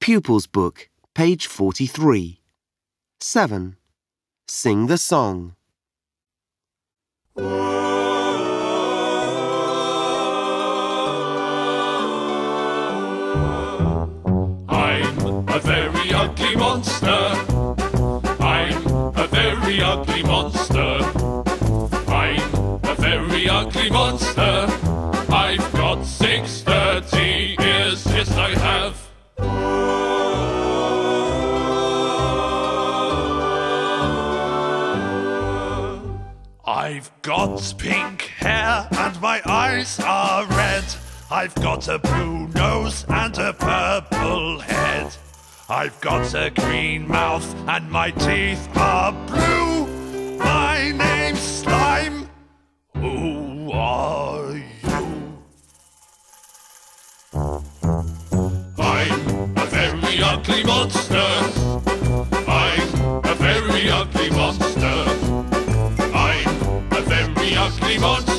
Pupils Book, page 43. 7. Sing the song. I'm a very ugly monster. I'm a very ugly monster. I'm a very ugly monster. I've got 630 ears, yes I have. I've got pink hair and my eyes are red. I've got a blue nose and a purple head. I've got a green mouth and my teeth are blue. My name's Slime. Who are you? I'm a very ugly monster. I'm a very ugly monster. I'm a very ugly monster.